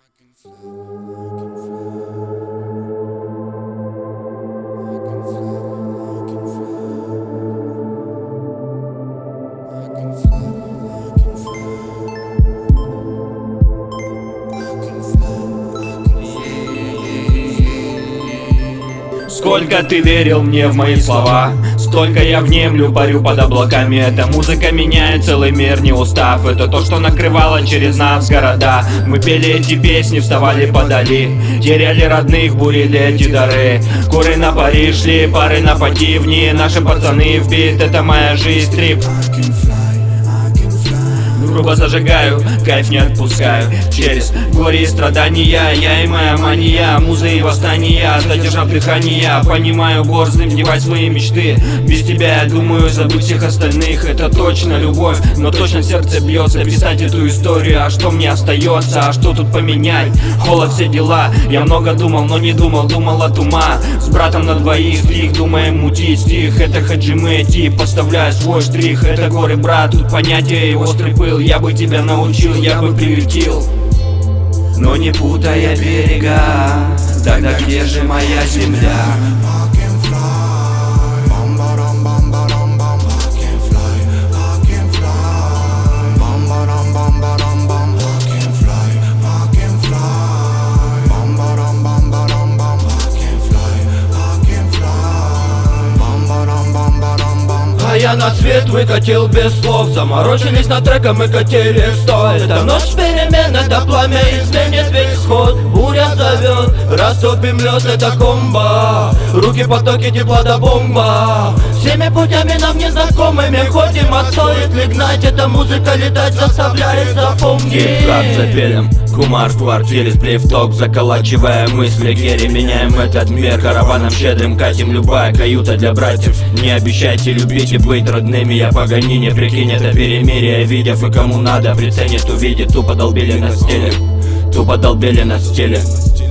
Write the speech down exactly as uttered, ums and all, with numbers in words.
Сколько ты верил мне в мои слова, столько я внемлю, парю под облаками. Эта музыка меняет целый мир, не устав. Это то, что накрывало через нас города. Мы пели эти песни, вставали подали, теряли родных, бурили эти дары. Куры на Париж шли, пары на Потивни. Наши пацаны в бит, это моя жизнь, трип. Грубо зажигаю, кайф не отпускаю. Через горе и страдания, я и моя мания, муза и восстания, задержав дыхание. Понимаю, борзым вдевать свои мечты. Без тебя я думаю забыть всех остальных. Это точно любовь, но точно сердце бьется. Писать эту историю, а что мне остается? А что тут поменять? Холод, все дела. Я много думал, но не думал, думал от ума. С братом на двоих стих, думаем мутить стих. Это Хаджимы, тип, поставляю свой штрих. Это горы, брат, тут понятие и острый пыл. Я бы тебя научил, я бы приютил, но не путая берега. Тогда где же моя земля? Я на свет выкатил без слов. Заморочились над треком и катили стой. Это ночь перемен, это пламя изменит весь ход. Буря зовет, растопим лед, это комбо. Руки потоки тепла до бомба. Всеми путями нам незнакомыми ходим, а стоит ли гнать? Эта музыка летать заставляет запомнить. Хип-хап запелим, кумар в квартире, сплив ток, заколачивая мысли гери. Меняем этот мир, караваном щедрым катим. Любая каюта для братьев. Не обещайте любить и быть родными. Я Паганини, прикинь, это перемирие. Видев и кому надо, приценит, увидит. Тупо долбили на стиле, тупо долбили на стиле.